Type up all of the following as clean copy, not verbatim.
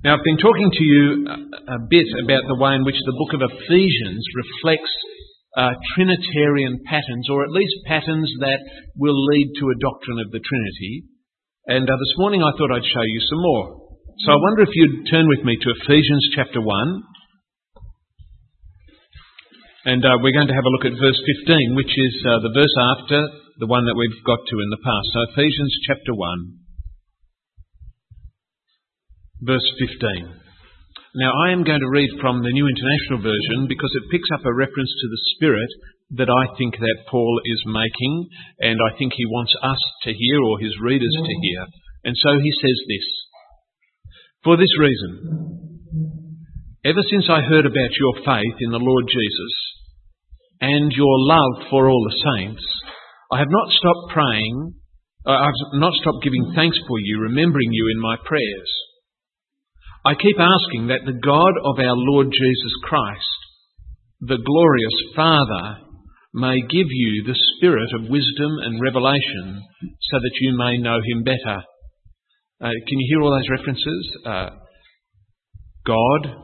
Now, I've been talking to you a bit about the way in which the book of Ephesians reflects Trinitarian patterns, or at least patterns that will lead to a doctrine of the Trinity. And this morning I thought I'd show you some more. So I wonder if you'd turn with me to Ephesians chapter 1. And we're going to have a look at verse 15, which is the verse after the one that we've got to in the past. So Ephesians chapter 1. Verse 15. Now I am going to read from the New International Version because it picks up a reference to the Spirit that I think that Paul is making, and I think he wants us to hear, or his readers to hear. And so he says this: For this reason, ever since I heard about your faith in the Lord Jesus and your love for all the saints, I have not stopped praying, I've not stopped giving thanks for you, remembering you in my prayers. I keep asking that the God of our Lord Jesus Christ, the glorious Father, may give you the spirit of wisdom and revelation so that you may know him better. Can you hear all those references? God,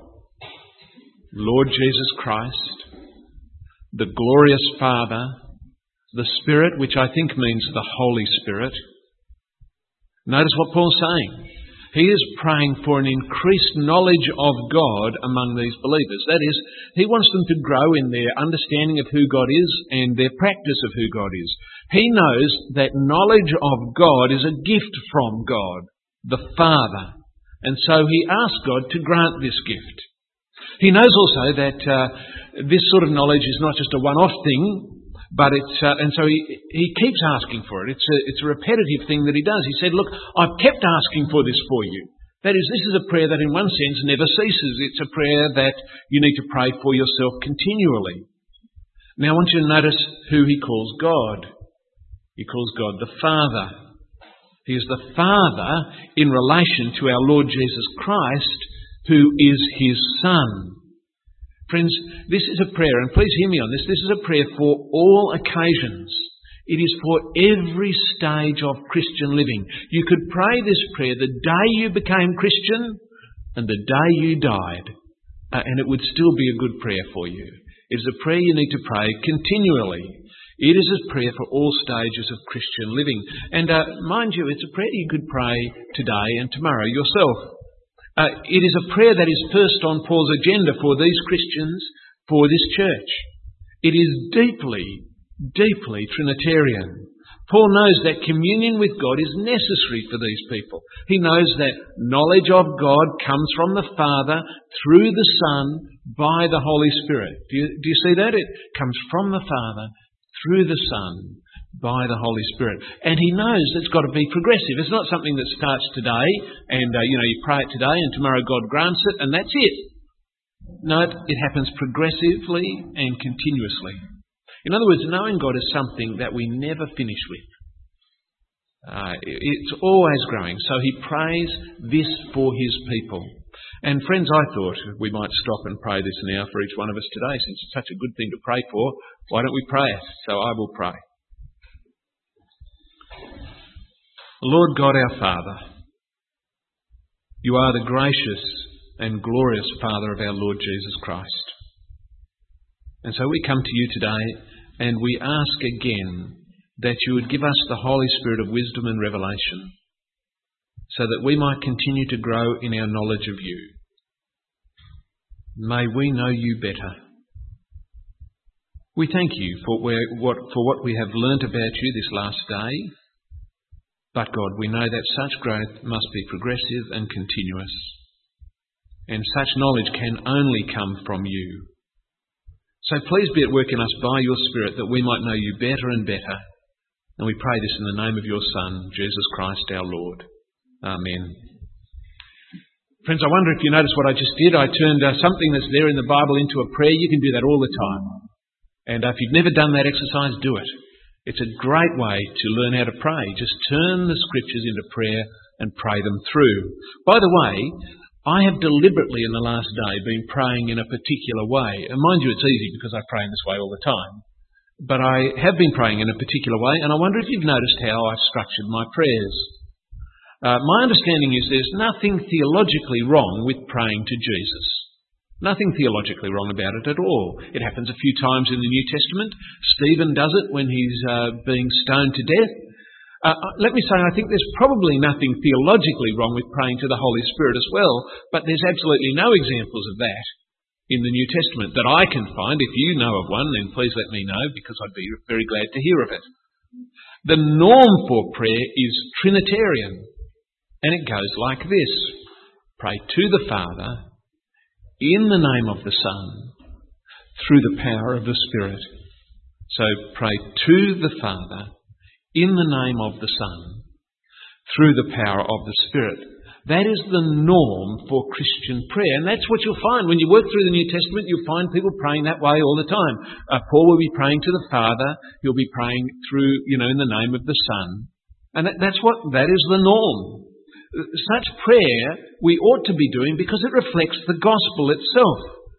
Lord Jesus Christ, the glorious Father, the Spirit, which I think means the Holy Spirit. Notice what Paul's saying. He is praying for an increased knowledge of God among these believers. That is, he wants them to grow in their understanding of who God is and their practice of who God is. He knows that knowledge of God is a gift from God, the Father. And so he asks God to grant this gift. He knows also that this sort of knowledge is not just a one-off thing, but and so he keeps asking for it. It's a repetitive thing that he does. He said, look, I've kept asking for this for you. That is, this is a prayer that in one sense never ceases. It's a prayer that you need to pray for yourself continually. Now I want you to notice who he calls God. He calls God the Father. He is the Father in relation to our Lord Jesus Christ, who is his Son. Friends, this is a prayer, and please hear me on this. This is a prayer for all occasions. It is for every stage of Christian living. You could pray this prayer the day you became Christian and the day you died, and it would still be a good prayer for you. It is a prayer you need to pray continually. It is a prayer for all stages of Christian living. And mind you, it's a prayer you could pray today and tomorrow yourself. It is a prayer that is first on Paul's agenda for these Christians, for this church. It is deeply, deeply Trinitarian. Paul knows that communion with God is necessary for these people. He knows that knowledge of God comes from the Father, through the Son, by the Holy Spirit. Do you see that? It comes from the Father, through the Son, by the Holy Spirit. And he knows it's got to be progressive. It's not something that starts today and, you pray it today and tomorrow God grants it and that's it. No, it happens progressively and continuously. In other words, knowing God is something that we never finish with. It's always growing. So he prays this for his people. And friends, I thought we might stop and pray this now for each one of us today. Since it's such a good thing to pray for, why don't we pray it? So I will pray. Lord God our Father, you are the gracious and glorious Father of our Lord Jesus Christ. And so we come to you today and we ask again that you would give us the Holy Spirit of wisdom and revelation so that we might continue to grow in our knowledge of you. May we know you better. We thank you for what we have learnt about you this last day. But God, we know that such growth must be progressive and continuous. And such knowledge can only come from you. So please be at work in us by your Spirit that we might know you better and better. And we pray this in the name of your Son, Jesus Christ our Lord. Amen. Friends, I wonder if you noticed what I just did. I turned something that's there in the Bible into a prayer. You can do that all the time. And if you've never done that exercise, do it. It's a great way to learn how to pray. Just turn the scriptures into prayer and pray them through. By the way, I have deliberately in the last day been praying in a particular way. And mind you, it's easy because I pray in this way all the time. But I have been praying in a particular way, and I wonder if you've noticed how I've structured my prayers. My understanding is there's nothing theologically wrong with praying to Jesus. Nothing theologically wrong about it at all. It happens a few times in the New Testament. Stephen does it when he's being stoned to death. Let me say, I think there's probably nothing theologically wrong with praying to the Holy Spirit as well, but there's absolutely no examples of that in the New Testament that I can find. If you know of one, then please let me know, because I'd be very glad to hear of it. The norm for prayer is Trinitarian, and it goes like this. Pray to the Father, in the name of the Son, through the power of the Spirit. So pray to the Father, in the name of the Son, through the power of the Spirit. That is the norm for Christian prayer. And that's what you'll find. When you work through the New Testament, you'll find people praying that way all the time. Paul will be praying to the Father. He'll be praying through, in the name of the Son. And that is the norm. Such prayer we ought to be doing because it reflects the gospel itself.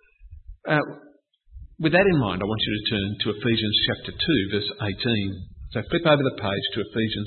With that in mind, I want you to turn to Ephesians chapter 2, verse 18. So flip over the page to Ephesians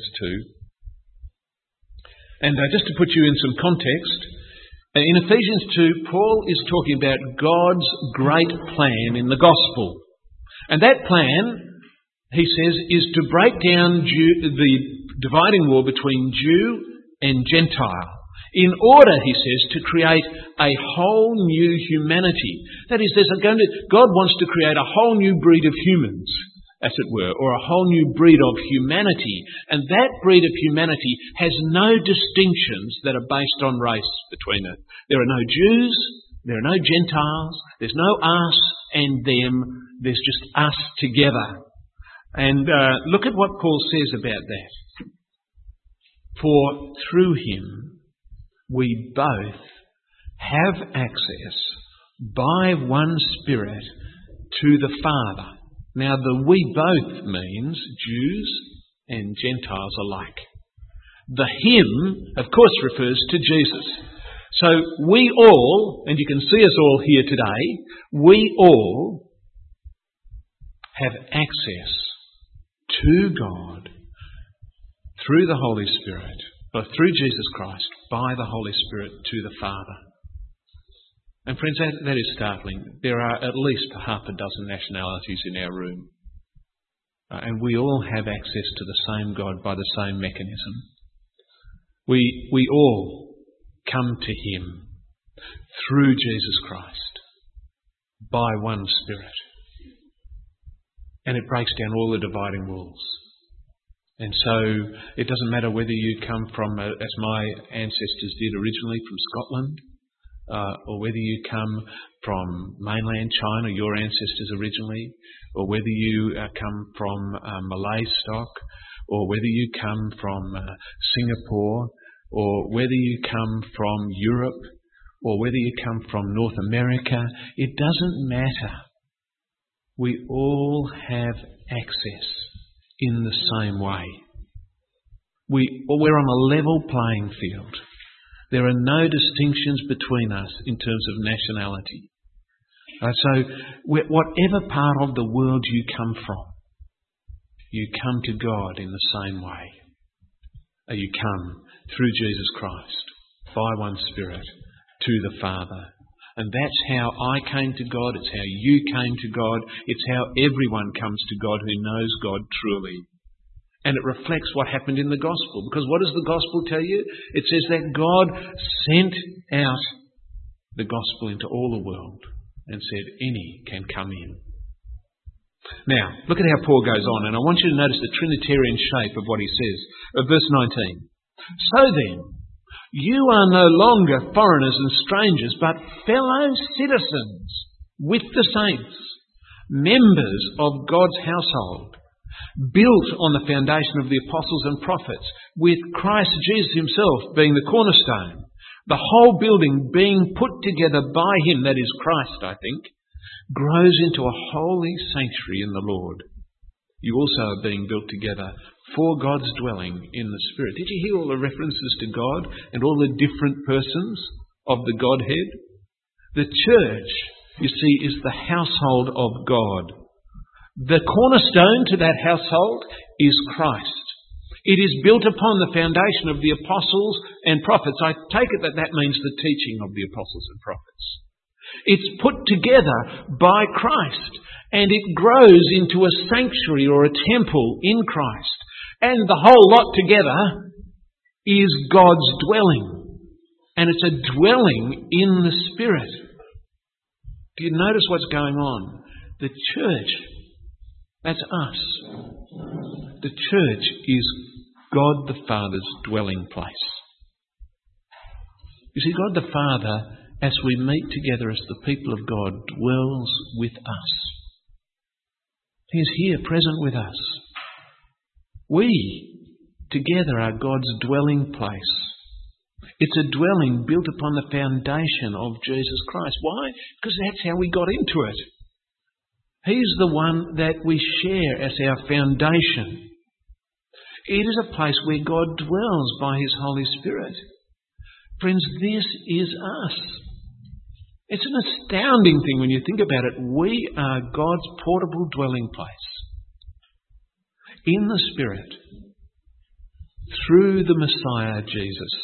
2. And just to put you in some context, in Ephesians 2, Paul is talking about God's great plan in the gospel. And that plan, he says, is to break down the dividing wall between Jew and Gentile, in order, he says, to create a whole new humanity. That is, God wants to create a whole new breed of humans, as it were, or a whole new breed of humanity. And that breed of humanity has no distinctions that are based on race between it. There are no Jews, there are no Gentiles, there's no us and them, there's just us together. And look at what Paul says about that. For through him we both have access by one Spirit to the Father. Now the we both means Jews and Gentiles alike. The him, of course, refers to Jesus. So we all, and you can see us all here today, we all have access to God through the Holy Spirit, or through Jesus Christ, by the Holy Spirit to the Father. And friends, that is startling. There are at least half a dozen nationalities in our room. And we all have access to the same God by the same mechanism. We all come to him through Jesus Christ, by one Spirit. And it breaks down all the dividing walls. And so it doesn't matter whether you come from, as my ancestors did originally, from Scotland, or whether you come from mainland China, your ancestors originally, or whether you come from Malay stock, or whether you come from Singapore, or whether you come from Europe, or whether you come from North America, it doesn't matter. We all have access in the same way. We're on a level playing field. There are no distinctions between us in terms of nationality. So whatever part of the world you come from, you come to God in the same way. You come through Jesus Christ, by one Spirit, to the Father. And that's how I came to God, it's how you came to God, it's how everyone comes to God who knows God truly. And it reflects what happened in the gospel. Because what does the gospel tell you? It says that God sent out the gospel into all the world and said any can come in. Now, look at how Paul goes on, and I want you to notice the Trinitarian shape of what he says. Verse 19. So then, you are no longer foreigners and strangers, but fellow citizens with the saints, members of God's household, built on the foundation of the apostles and prophets, with Christ Jesus himself being the cornerstone, the whole building being put together by him, that is Christ, I think, grows into a holy sanctuary in the Lord. You also are being built together for God's dwelling in the Spirit. Did you hear all the references to God and all the different persons of the Godhead? The church, you see, is the household of God. The cornerstone to that household is Christ. It is built upon the foundation of the apostles and prophets. I take it that means the teaching of the apostles and prophets. It's put together by Christ, and it grows into a sanctuary or a temple in Christ. And the whole lot together is God's dwelling. And it's a dwelling in the Spirit. Do you notice what's going on? The church, that's us. The church is God the Father's dwelling place. You see, God the Father, as we meet together as the people of God, dwells with us. He is here, present with us. We, together, are God's dwelling place. It's a dwelling built upon the foundation of Jesus Christ. Why? Because that's how we got into it. He's the one that we share as our foundation. It is a place where God dwells by His Holy Spirit. Friends, this is us. It's an astounding thing when you think about it. We are God's portable dwelling place. In the Spirit, through the Messiah, Jesus,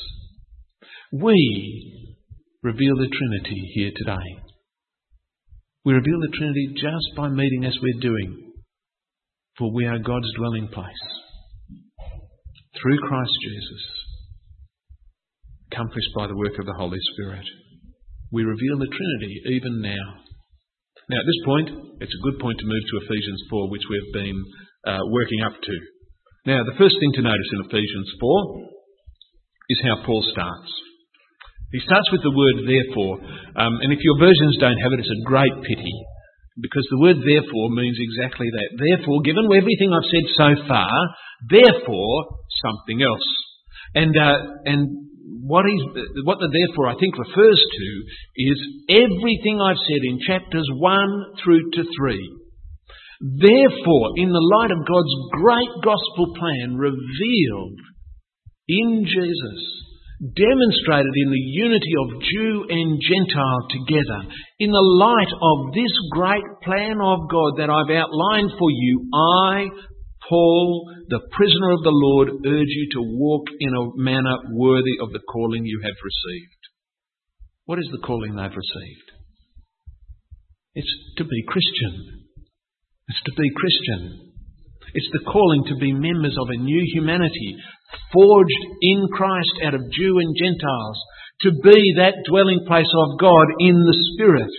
we reveal the Trinity here today. We reveal the Trinity just by meeting as we're doing, for we are God's dwelling place. Through Christ Jesus, accomplished by the work of the Holy Spirit, we reveal the Trinity even now. Now at this point, it's a good point to move to Ephesians 4, which we've been working up to. Now the first thing to notice in Ephesians 4 is how Paul starts. He starts with the word therefore, and if your versions don't have it, it's a great pity, because the word therefore means exactly that. Therefore, given everything I've said so far, therefore something else. And what the therefore I think refers to is everything I've said in chapters 1 through to 3. Therefore, in the light of God's great gospel plan revealed in Jesus, demonstrated in the unity of Jew and Gentile together, in the light of this great plan of God that I've outlined for you, I, Paul, the prisoner of the Lord, urge you to walk in a manner worthy of the calling you have received. What is the calling they've received? It's to be Christian. It's to be Christian. It's the calling to be members of a new humanity, forged in Christ out of Jew and Gentiles, to be that dwelling place of God in the Spirit.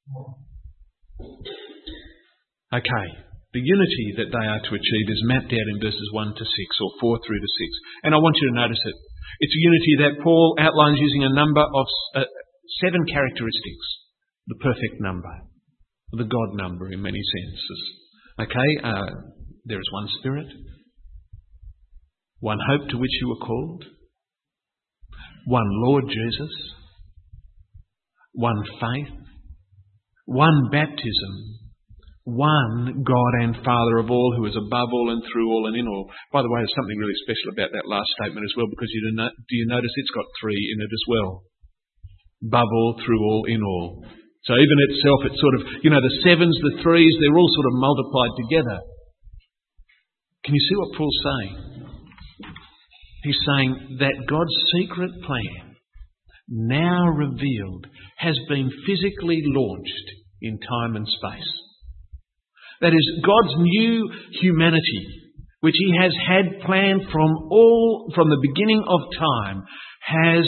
Okay, the unity that they are to achieve is mapped out in verses 1 to 6, or 4 through to 6. And I want you to notice it. It's a unity that Paul outlines using a number of 7 characteristics. The perfect number, the God number in many senses. Okay, there is one Spirit, one hope to which you were called, one Lord Jesus, one faith, one baptism, one God and Father of all, who is above all and through all and in all. By the way, there's something really special about that last statement as well, because do you notice it's got 3 in it as well? Above all, through all, in all. So even itself, it's sort of, the 7s, the 3s, they're all sort of multiplied together. Can you see what Paul's saying? He's saying that God's secret plan, now revealed, has been physically launched in time and space. That is, God's new humanity, which He has had planned from the beginning of time, has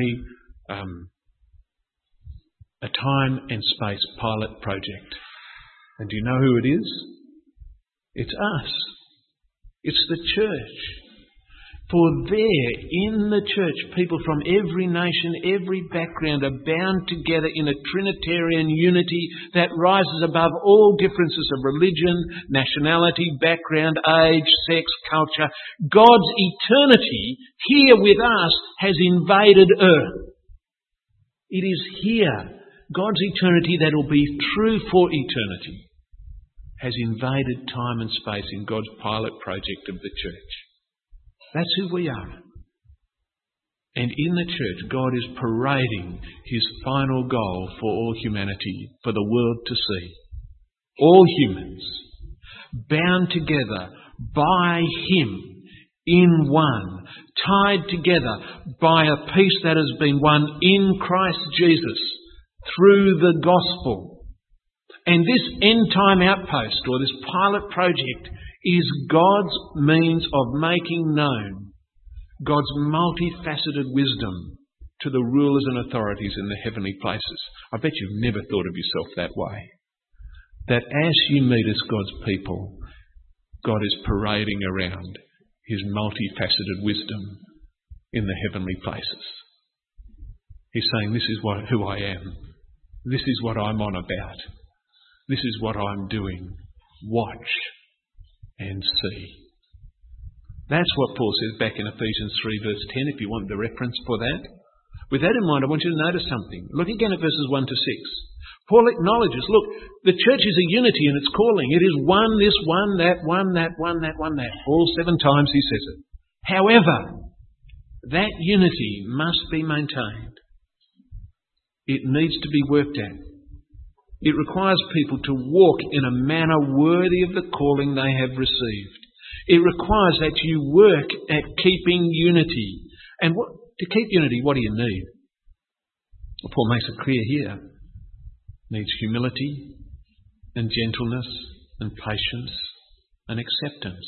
a time and space pilot project. And do you know who it is? It's us. It's the church. For there, in the church, people from every nation, every background are bound together in a Trinitarian unity that rises above all differences of religion, nationality, background, age, sex, culture. God's eternity here with us has invaded earth. It is here, God's eternity that will be true for eternity, has invaded time and space in God's pilot project of the church. That's who we are. And in the church, God is parading His final goal for all humanity, for the world to see. All humans, bound together by Him in one, tied together by a peace that has been won in Christ Jesus through the gospel. And this end-time outpost, or this pilot project, is God's means of making known God's multifaceted wisdom to the rulers and authorities in the heavenly places. I bet you've never thought of yourself that way. That as you meet as God's people, God is parading around His multifaceted wisdom in the heavenly places. He's saying, this is who I am. This is what I'm on about. This is what I'm doing. Watch and see. That's what Paul says back in Ephesians 3 verse 10, if you want the reference for that. With that in mind, I want you to notice something. Look again at verses 1 to 6. Paul acknowledges, look, the church is a unity in its calling. It is one, this, one, that, one, that, one, that, one, that. All 7 times he says it. However, that unity must be maintained. It needs to be worked at. It requires people to walk in a manner worthy of the calling they have received. It requires that you work at keeping unity. And to keep unity, what do you need? Well, Paul makes it clear here. Needs humility and gentleness and patience and acceptance.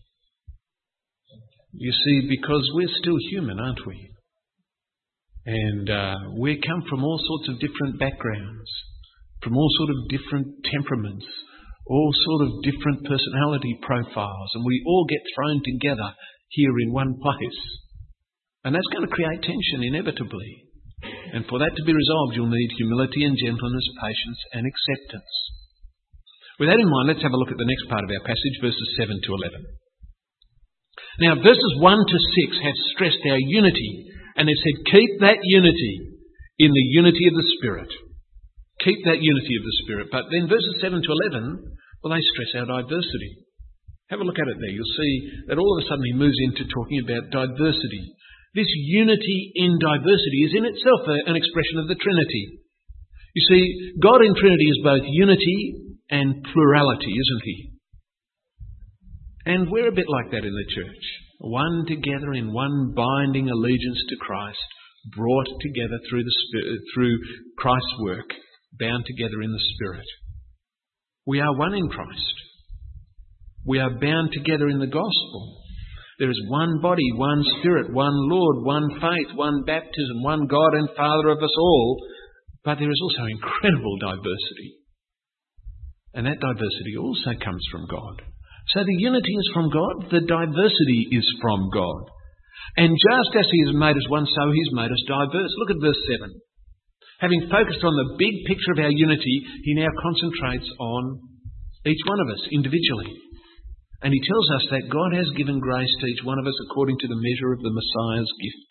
You see, because we're still human, aren't we? And we come from all sorts of different backgrounds, from all sort of different temperaments, all sort of different personality profiles, and we all get thrown together here in one place. And that's going to create tension inevitably. And for that to be resolved, you'll need humility and gentleness, patience and acceptance. With that in mind, let's have a look at the next part of our passage, verses 7 to 11. Now, verses 1 to 6 have stressed our unity, and they've said, keep that unity in the unity of the Spirit. Keep that unity of the Spirit. But then verses 7 to 11, well, they stress our diversity. Have a look at it there. You'll see that all of a sudden he moves into talking about diversity. This unity in diversity is in itself an expression of the Trinity. You see, God in Trinity is both unity and plurality, isn't He? And we're a bit like that in the church. One together in one binding allegiance to Christ, brought together through the Spirit, through Christ's work, bound together in the Spirit. We are one in Christ. We are bound together in the gospel. There is one body, one Spirit, one Lord, one faith, one baptism, one God and Father of us all. But there is also incredible diversity. And that diversity also comes from God. So the unity is from God, the diversity is from God. And just as He has made us one, so He's made us diverse. Look at verse 7. Having focused on the big picture of our unity, He now concentrates on each one of us individually. And He tells us that God has given grace to each one of us according to the measure of the Messiah's gift.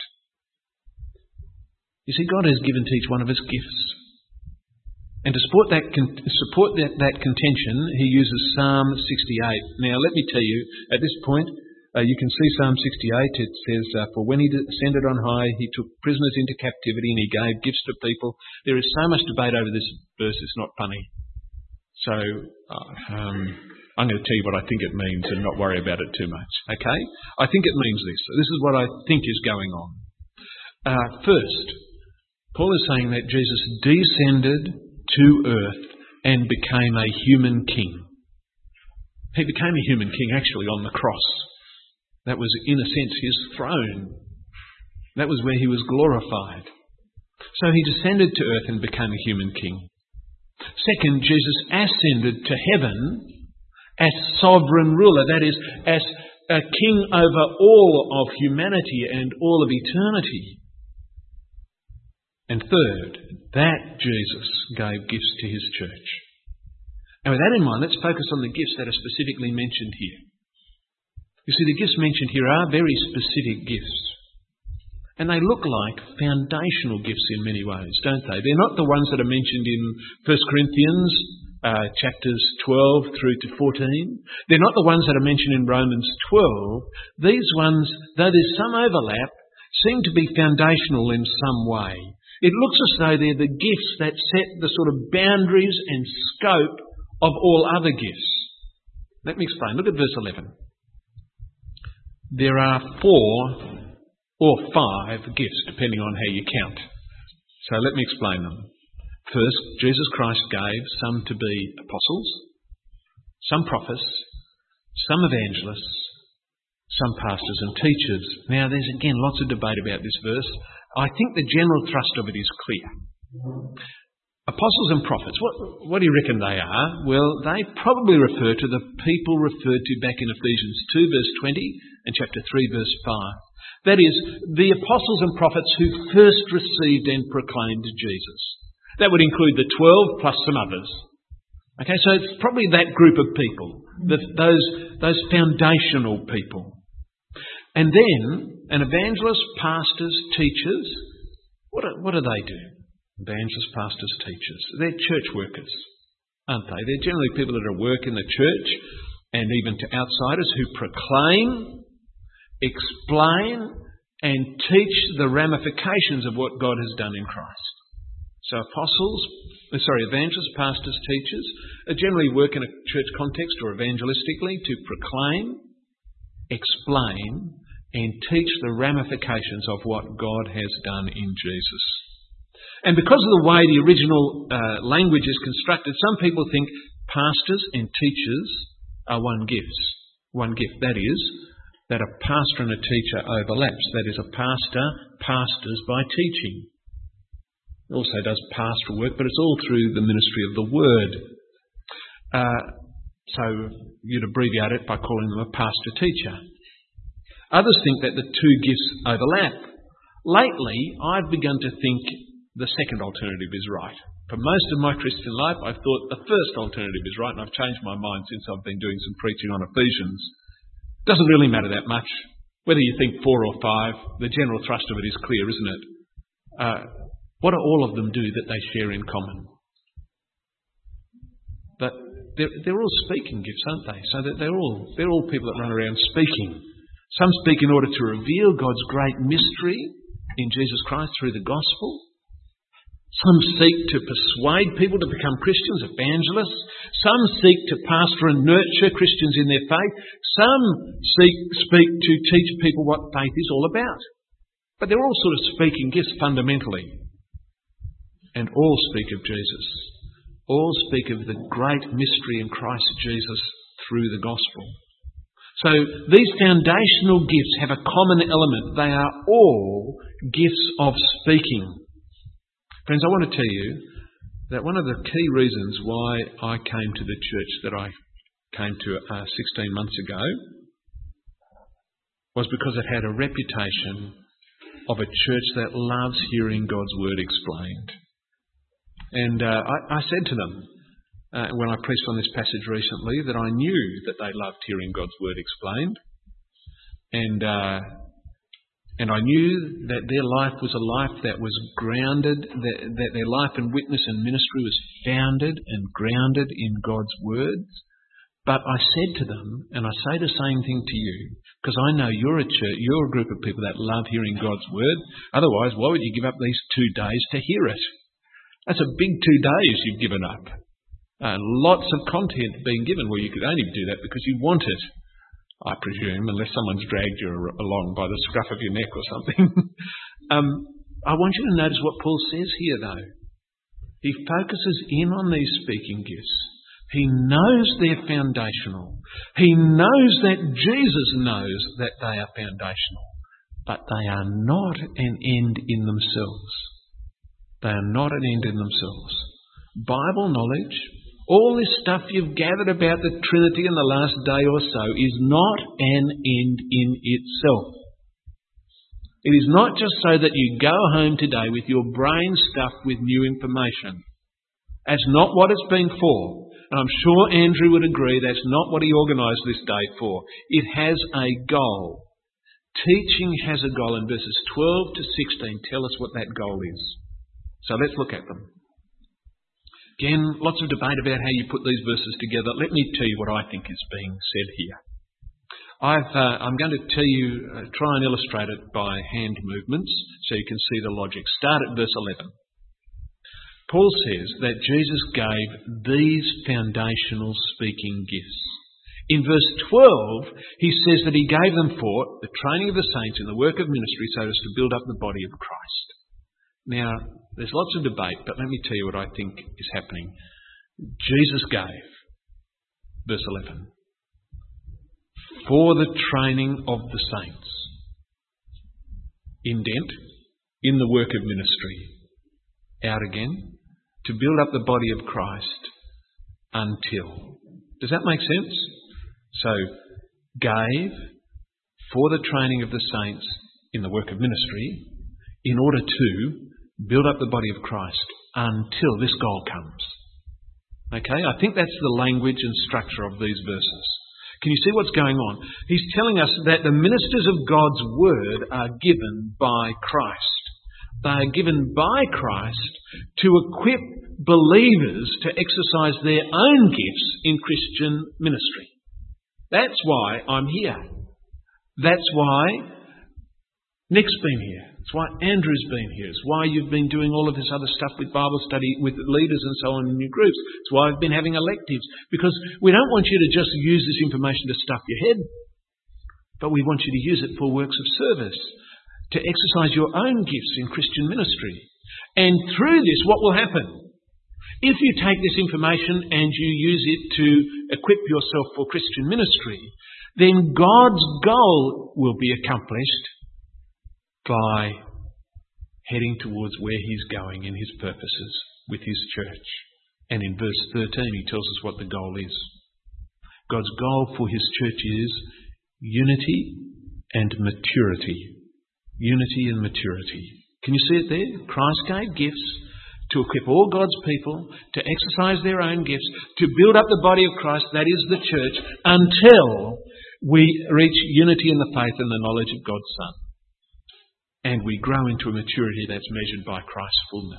You see, God has given to each one of us gifts. And to support that contention, He uses Psalm 68. Now, let me tell you, at this point, you can see Psalm 68. It says, for when He ascended on high, He took prisoners into captivity and He gave gifts to people. There is so much debate over this verse, it's not funny. So, I'm going to tell you what I think it means and not worry about it too much. Okay? I think it means this. This is what I think is going on. First, Paul is saying that Jesus descended to earth and became a human king. He became a human king actually on the cross. That was, in a sense, His throne. That was where He was glorified. So He descended to earth and became a human king. Second, Jesus ascended to heaven as sovereign ruler, that is, as a king over all of humanity and all of eternity. And third, that Jesus gave gifts to His church. And with that in mind, let's focus on the gifts that are specifically mentioned here. You see, the gifts mentioned here are very specific gifts. And they look like foundational gifts in many ways, don't they? They're not the ones that are mentioned in 1 Corinthians chapters 12 through to 14. They're not the ones that are mentioned in Romans 12. These ones, though there's some overlap, seem to be foundational in some way. It looks as though they're the gifts that set the sort of boundaries and scope of all other gifts. Let me explain. Look at verse 11. there are 4 or 5 gifts, depending on how you count. So let me explain them. First, Jesus Christ gave some to be apostles, some prophets, some evangelists, some pastors and teachers. Now, there's again lots of debate about this verse. I think the general thrust of it is clear. Apostles and prophets, what do you reckon they are? Well, they probably refer to the people referred to back in Ephesians 2 verse 20 and chapter 3 verse 5. That is, the apostles and prophets who first received and proclaimed Jesus. That would include the 12 plus some others. Okay, so it's probably that group of people, those foundational people. And then, an evangelist, pastors, teachers, what do they do? Evangelists, pastors, teachers. They're church workers, aren't they? They're generally people that are at work in the church and even to outsiders who proclaim, explain and teach the ramifications of what God has done in Christ. So evangelists, pastors, teachers generally work in a church context or evangelistically to proclaim, explain and teach the ramifications of what God has done in Jesus. And because of the way the original language is constructed, some people think pastors and teachers are one gift. That is, that a pastor and a teacher overlaps. That is, a pastor pastors by teaching. He also does pastoral work, but it's all through the ministry of the Word. So you'd abbreviate it by calling them a pastor-teacher. Others think that the two gifts overlap. Lately, I've begun to think the second alternative is right. For most of my Christian life, I've thought the first alternative is right, and I've changed my mind since I've been doing some preaching on Ephesians. It doesn't really matter that much. Whether you think 4 or 5, the general thrust of it is clear, isn't it? What do all of them do that they share in common? But they're all speaking gifts, aren't they? So that they're all people that run around speaking. Some speak in order to reveal God's great mystery in Jesus Christ through the gospel. Some seek to persuade people to become Christians, evangelists. Some seek to pastor and nurture Christians in their faith. Some speak to teach people what faith is all about. But they're all sort of speaking gifts fundamentally. And all speak of Jesus. All speak of the great mystery in Christ Jesus through the gospel. So these foundational gifts have a common element. They are all gifts of speaking. Friends, I want to tell you that one of the key reasons why I came to the church that I came to 16 months ago was because it had a reputation of a church that loves hearing God's word explained. And I said to them, when I preached on this passage recently, that I knew that they loved hearing God's word explained. And I knew that their life was a life that was grounded, that their life and witness and ministry was founded and grounded in God's words. But I said to them, and I say the same thing to you, because I know you're a church, you're a group of people that love hearing God's word. Otherwise, why would you give up these 2 days to hear it? That's a big 2 days you've given up. Lots of content being given. Well, you could only do that because you want it, I presume, unless someone's dragged you along by the scruff of your neck or something. I want you to notice what Paul says here, though. He focuses in on these speaking gifts. He knows they're foundational. He knows that Jesus knows that they are foundational. But they are not an end in themselves. They are not an end in themselves. Bible knowledge, all this stuff you've gathered about the Trinity in the last day or so, is not an end in itself. It is not just so that you go home today with your brain stuffed with new information. That's not what it's been for. And I'm sure Andrew would agree that's not what he organised this day for. It has a goal. Teaching has a goal, and verses 12 to 16 tell us what that goal is. So let's look at them. Again, lots of debate about how you put these verses together. Let me tell you what I think is being said here. I'm going to try and illustrate it by hand movements so you can see the logic. Start at verse 11. Paul says that Jesus gave these foundational speaking gifts In verse 12, he says that he gave them for the training of the saints in the work of ministry so as to build up the body of Christ. Now, there's lots of debate, but let me tell you what I think is happening. Jesus gave, verse 11, for the training of the saints. Indent, in the work of ministry. Out again, to build up the body of Christ until. Does that make sense? So, gave for the training of the saints in the work of ministry in order to build up the body of Christ until this goal comes. Okay, I think that's the language and structure of these verses. Can you see what's going on? He's telling us that the ministers of God's word are given by Christ. They are given by Christ to equip believers to exercise their own gifts in Christian ministry. That's why I'm here. That's why Nick's been here. It's why Andrew's been here. It's why you've been doing all of this other stuff with Bible study, with leaders and so on in your groups. It's why I've been having electives. Because we don't want you to just use this information to stuff your head, but we want you to use it for works of service, to exercise your own gifts in Christian ministry. And through this, what will happen? If you take this information and you use it to equip yourself for Christian ministry, then God's goal will be accomplished by heading towards where He's going in His purposes with His church. And in verse 13 He tells us what the goal is. God's goal for His church is unity and maturity. Unity and maturity. Can you see it there? Christ gave gifts to equip all God's people to exercise their own gifts, to build up the body of Christ, that is the church, until we reach unity in the faith and the knowledge of God's Son. And we grow into a maturity that's measured by Christ's fullness.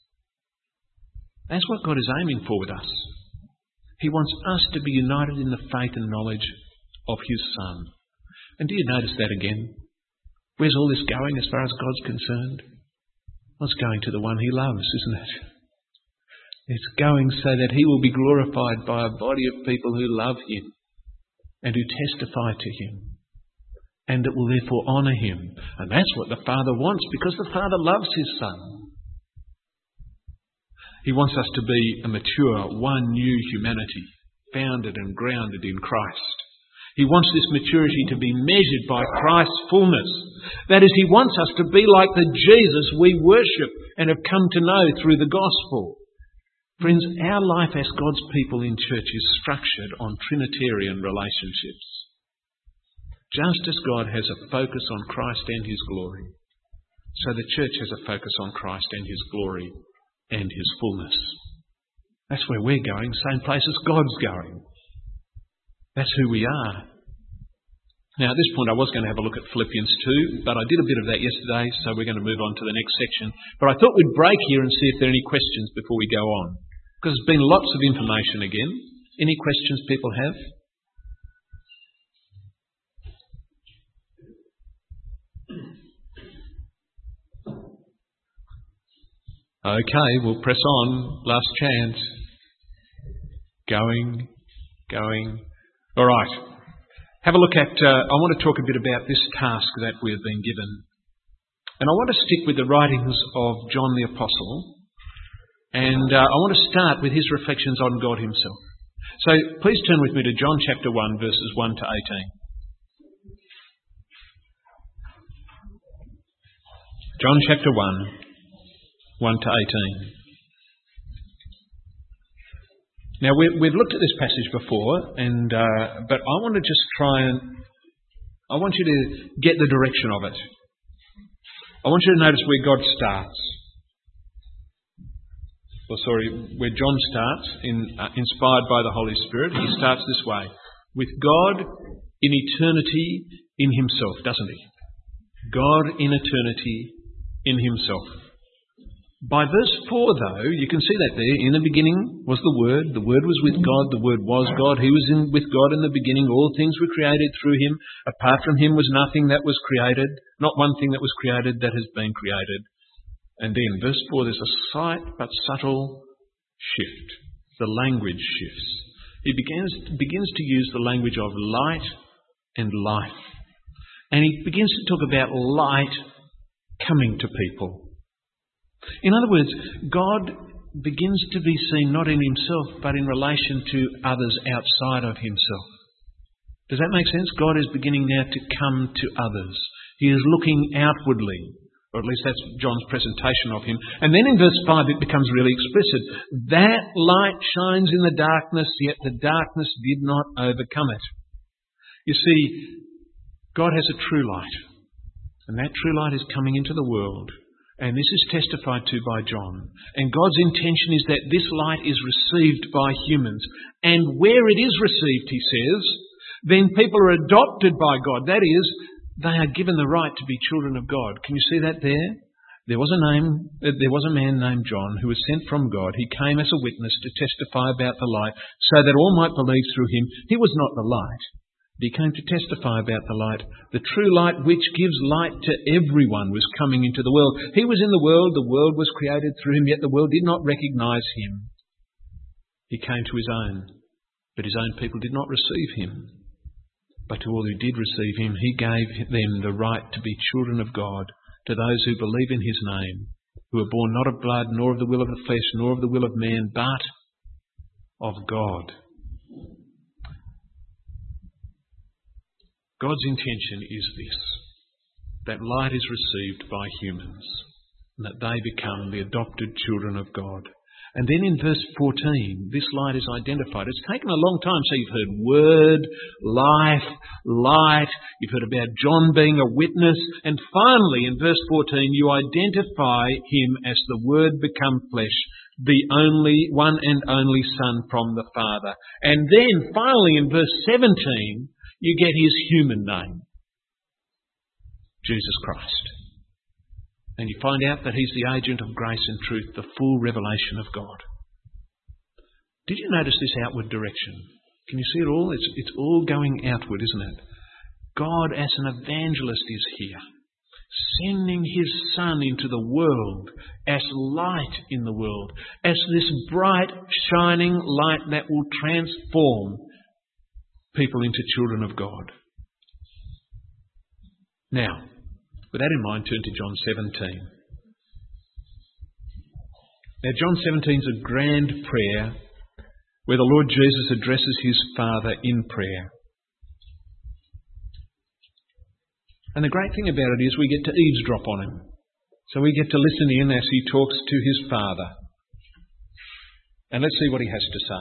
That's what God is aiming for with us. He wants us to be united in the faith and knowledge of His Son. And do you notice that again? Where's all this going as far as God's concerned? Well, it's going to the one He loves, isn't it? It's going so that He will be glorified by a body of people who love Him and who testify to Him, and that will therefore honour Him. And that's what the Father wants, because the Father loves His Son. He wants us to be a mature, one new humanity, founded and grounded in Christ. He wants this maturity to be measured by Christ's fullness. That is, He wants us to be like the Jesus we worship and have come to know through the gospel. Friends, our life as God's people in church is structured on Trinitarian relationships. Just as God has a focus on Christ and His glory, so the church has a focus on Christ and His glory and His fullness. That's where we're going, same place as God's going. That's who we are. Now, at this point, I was going to have a look at Philippians 2, but I did a bit of that yesterday, so we're going to move on to the next section. But I thought we'd break here and see if there are any questions before we go on, because there's been lots of information again. Any questions people have? Okay, we'll press on. Last chance. Going. All right. Have a look at, I want to talk a bit about this task that we've been given. And I want to stick with the writings of John the Apostle. And I want to start with his reflections on God Himself. So please turn with me to John chapter 1, verses 1 to 18. John chapter 1, 1 to 18. Now, we've looked at this passage before, but I want to just I want you to get the direction of it. I want you to notice where God starts. Where John starts, inspired by the Holy Spirit. He starts this way, with God in eternity in Himself, doesn't He? God in eternity in Himself. By verse 4, though, you can see that there. In the beginning was the Word was with God, the Word was God. He was with God in the beginning. All things were created through Him. Apart from Him was nothing that was created. Not one thing that was created that has been created. And then, verse 4, there's a slight but subtle shift. The language shifts. he begins to use the language of light and life. And he begins to talk about light coming to people. In other words, God begins to be seen not in himself, but in relation to others outside of himself. Does that make sense? God is beginning now to come to others. He is looking outwardly, or at least that's John's presentation of him. And then in verse 5 it becomes really explicit. That light shines in the darkness, yet the darkness did not overcome it. You see, God has a true light, and that true light is coming into the world. And this is testified to by John. And God's intention is that this light is received by humans. And where it is received, he says, then people are adopted by God. That is, they are given the right to be children of God. Can you see that there? There was a man named John who was sent from God. He came as a witness to testify about the light so that all might believe through him. He was not the light. He came to testify about the light. The true light which gives light to everyone was coming into the world. He was in the world was created through him, yet the world did not recognize him. He came to his own, but his own people did not receive him. But to all who did receive him, he gave them the right to be children of God, to those who believe in his name, who are born not of blood, nor of the will of the flesh, nor of the will of man, but of God. God's intention is this, that light is received by humans, and that they become the adopted children of God. And then in verse 14, this light is identified. It's taken a long time. So you've heard word, life, light. You've heard about John being a witness. And finally, in verse 14, you identify him as the Word become flesh, the only one and only Son from the Father. And then finally in verse 17, you get his human name, Jesus Christ. And you find out that he's the agent of grace and truth, the full revelation of God. Did you notice this outward direction? Can you see it all? It's all going outward, isn't it? God as an evangelist is here, sending his Son into the world as light in the world, as this bright, shining light that will transform people into children of God. Now, with that in mind, turn to John 17. Now, John 17 is a grand prayer where the Lord Jesus addresses his Father in prayer. And the great thing about it is we get to eavesdrop on him. So we get to listen in as he talks to his Father. And let's see what he has to say.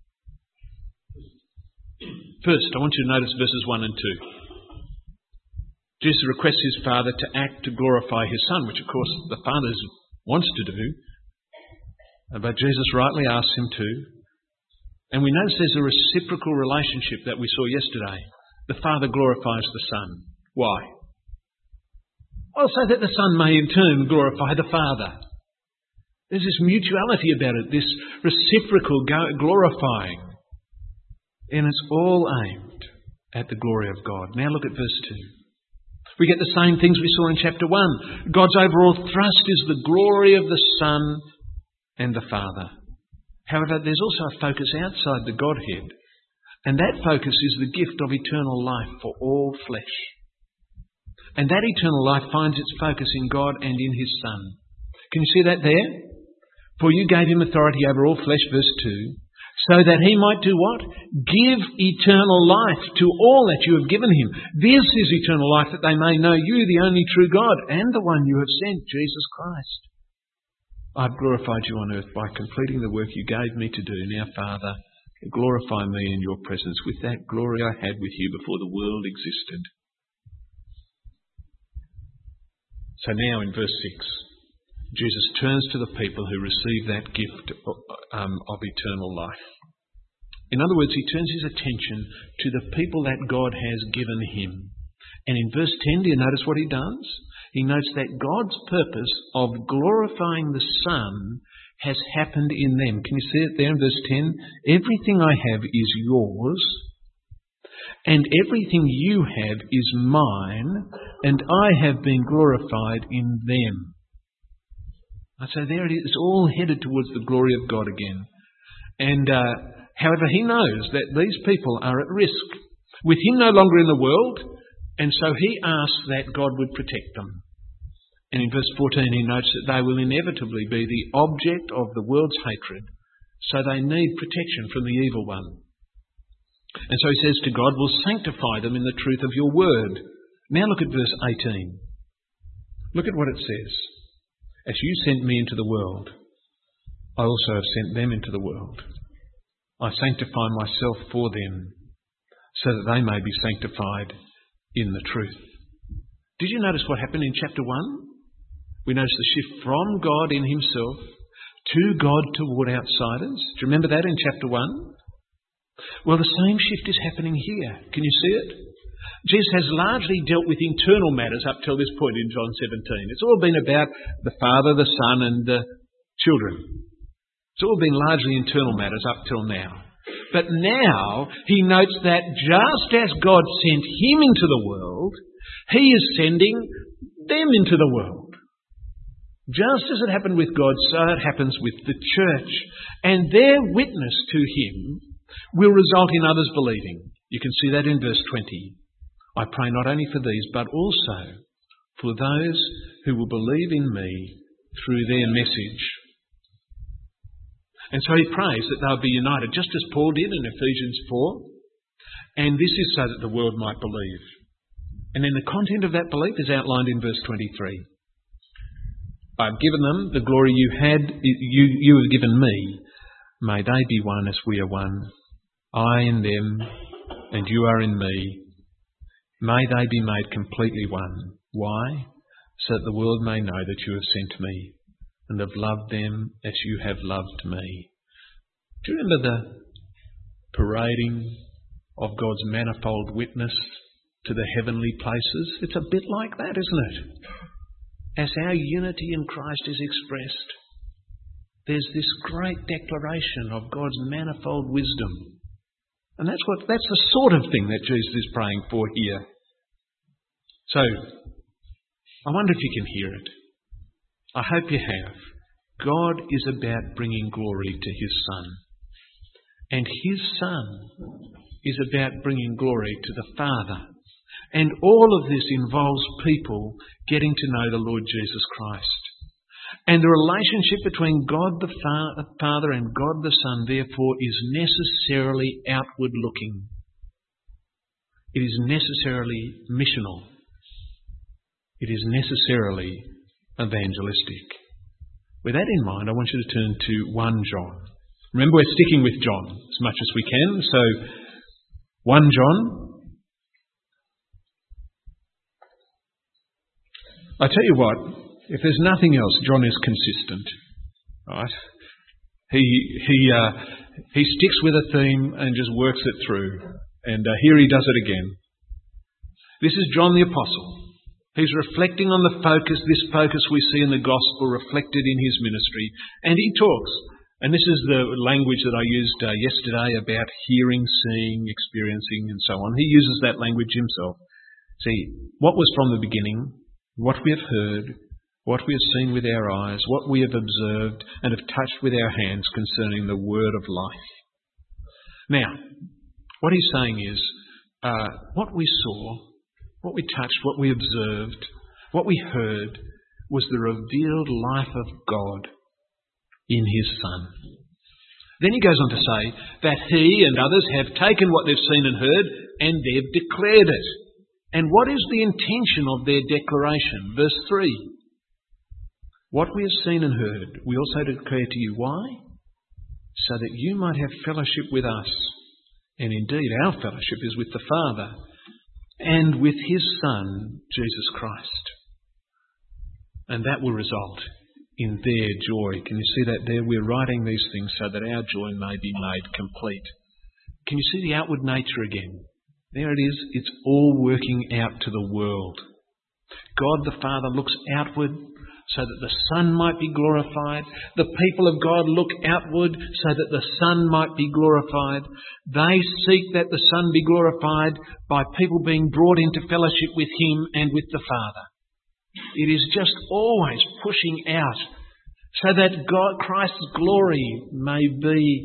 First, I want you to notice verses 1 and 2. Jesus requests his Father to act to glorify his Son, which of course the Father wants to do, but Jesus rightly asks him to. And we notice there's a reciprocal relationship that we saw yesterday. The Father glorifies the Son. Why? Well, so that the Son may in turn glorify the Father. There's this mutuality about it, this reciprocal glorifying. And it's all aimed at the glory of God. Now look at verse 2. We get the same things we saw in chapter 1. God's overall thrust is the glory of the Son and the Father. However, there's also a focus outside the Godhead, and that focus is the gift of eternal life for all flesh. And that eternal life finds its focus in God and in his Son. Can you see that there? For you gave him authority over all flesh, verse 2, so that he might do what? Give eternal life to all that you have given him. This is eternal life, that they may know you, the only true God, and the one you have sent, Jesus Christ. I've glorified you on earth by completing the work you gave me to do. Now, Father, glorify me in your presence with that glory I had with you before the world existed. So now in verse 6, Jesus turns to the people who receive that gift of eternal life. In other words, he turns his attention to the people that God has given him. And in verse 10, do you notice what he does? He notes that God's purpose of glorifying the Son has happened in them. Can you see it there in verse 10? Everything I have is yours, and everything you have is mine, and I have been glorified in them. So there it is, all headed towards the glory of God again. And However, he knows that these people are at risk, with him no longer in the world, and so he asks that God would protect them. And in verse 14 he notes that they will inevitably be the object of the world's hatred, so they need protection from the evil one. And so he says to God, "Will sanctify them in the truth of your word." Now look at verse 18. Look at what it says. "As you sent me into the world, I also have sent them into the world. I sanctify myself for them, so that they may be sanctified in the truth." Did you notice what happened in chapter 1? We notice the shift from God in himself to God toward outsiders. Do you remember that in chapter 1? Well, the same shift is happening here. Can you see it? Jesus has largely dealt with internal matters up till this point in John 17. It's all been about the Father, the Son and the children. It's all been largely internal matters up till now. But now he notes that just as God sent him into the world, he is sending them into the world. Just as it happened with God, so it happens with the church. And their witness to him will result in others believing. You can see that in verse 20. "I pray not only for these, but also for those who will believe in me through their message." And so he prays that they'll be united, just as Paul did in Ephesians 4. And this is so that the world might believe. And then the content of that belief is outlined in verse 23. "I've given them the glory you have given me. May they be one as we are one. I in them, and you are in me. May they be made completely one." Why? "So that the world may know that you have sent me, and have loved them as you have loved me." Do you remember the parading of God's manifold witness to the heavenly places? It's a bit like that, isn't it? As our unity in Christ is expressed, there's this great declaration of God's manifold wisdom. And that's the sort of thing that Jesus is praying for here. So, I wonder if you can hear it. I hope you have. God is about bringing glory to his Son. And his Son is about bringing glory to the Father. And all of this involves people getting to know the Lord Jesus Christ. And the relationship between God the Father and God the Son, therefore, is necessarily outward looking. It is necessarily missional. It is necessarily evangelistic. With that in mind, I want you to turn to 1 John. Remember, we're sticking with John as much as we can. So, 1 John. I tell you what, if there's nothing else, John is consistent. Right? He sticks with a theme and just works it through. And here he does it again. This is John the Apostle. He's reflecting on the focus, this focus we see in the gospel reflected in his ministry. And he talks, and this is the language that I used yesterday about hearing, seeing, experiencing and so on. He uses that language himself. See, what was from the beginning, what we have heard, what we have seen with our eyes, what we have observed and have touched with our hands concerning the word of life. Now, what he's saying is, what we saw, what we touched, what we observed, what we heard was the revealed life of God in his Son. Then he goes on to say that he and others have taken what they've seen and heard and they've declared it. And what is the intention of their declaration? Verse 3. What we have seen and heard, we also declare to you. Why? So that you might have fellowship with us. And indeed, our fellowship is with the Father and with his Son, Jesus Christ. And that will result in their joy. Can you see that there? We're writing these things so that our joy may be made complete. Can you see the outward nature again? There it is. It's all working out to the world. God the Father looks outward so that the Son might be glorified. The people of God look outward so that the Son might be glorified. They seek that the Son be glorified by people being brought into fellowship with him and with the Father. It is just always pushing out so that God, Christ's glory may be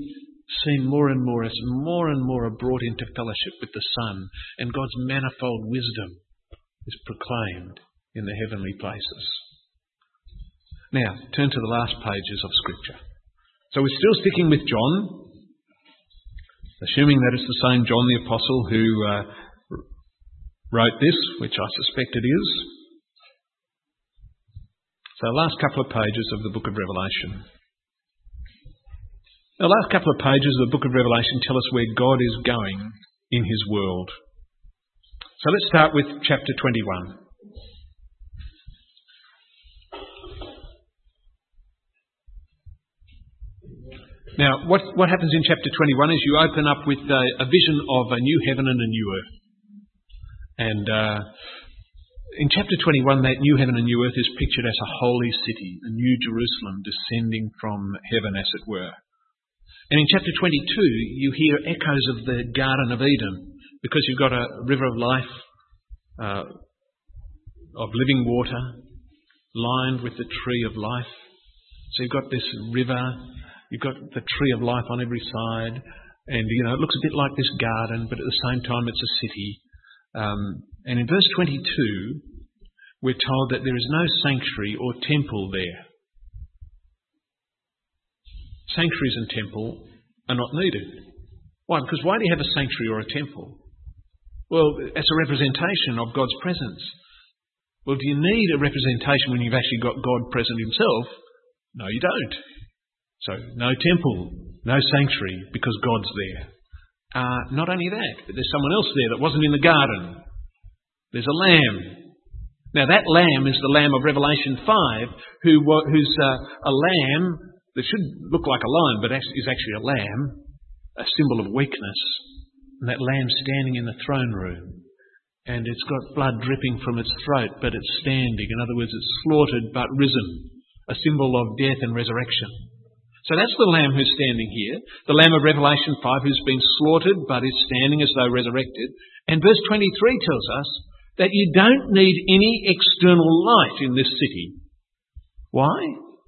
seen more and more as more and more are brought into fellowship with the Son, and God's manifold wisdom is proclaimed in the heavenly places. Now, turn to the last pages of Scripture. So we're still sticking with John, assuming that it's the same John the Apostle who wrote this, which I suspect it is. So the last couple of pages of the book of Revelation. The last couple of pages of the book of Revelation tell us where God is going in his world. So let's start with chapter 21. Now, what happens in chapter 21 is you open up with a vision of a new heaven and a new earth. And in chapter 21, that new heaven and new earth is pictured as a holy city, a new Jerusalem descending from heaven, as it were. And in chapter 22, you hear echoes of the Garden of Eden, because you've got a river of life, of living water, lined with the tree of life. So you've got this river, you've got the tree of life on every side, and, it looks a bit like this garden, but at the same time it's a city. And in verse 22, we're told that there is no sanctuary or temple there. Sanctuaries and temple are not needed. Why? Because why do you have a sanctuary or a temple? Well, it's a representation of God's presence. Well, do you need a representation when you've actually got God present himself? No, you don't. So, no temple, no sanctuary, because God's there. Not only that, but there's someone else there that wasn't in the garden. There's a lamb. Now, that lamb is the lamb of Revelation 5, who's a lamb that should look like a lion, but is actually a lamb, a symbol of weakness. And that lamb standing in the throne room. And it's got blood dripping from its throat, but it's standing. In other words, it's slaughtered but risen, a symbol of death and resurrection. So that's the lamb who's standing here, the lamb of Revelation 5 who's been slaughtered but is standing as though resurrected. And verse 23 tells us that you don't need any external light in this city. Why?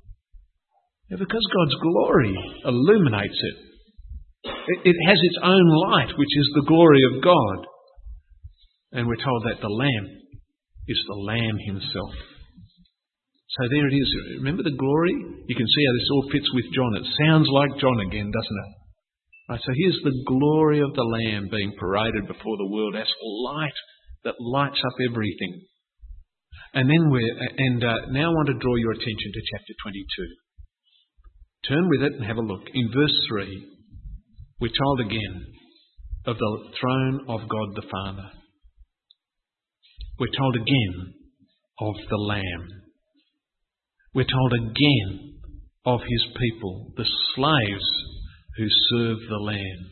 Because God's glory illuminates it. It has its own light, which is the glory of God. And we're told that the Lamb is the Lamb himself. So there it is. Remember the glory? You can see how this all fits with John. It sounds like John again, doesn't it? Right, so here's the glory of the Lamb being paraded before the world as light that lights up everything. And then now I want to draw your attention to chapter 22. Turn with it and have a look. In verse 3, we're told again of the throne of God the Father. We're told again of the Lamb. We're told again of his people, the slaves who serve the Lamb.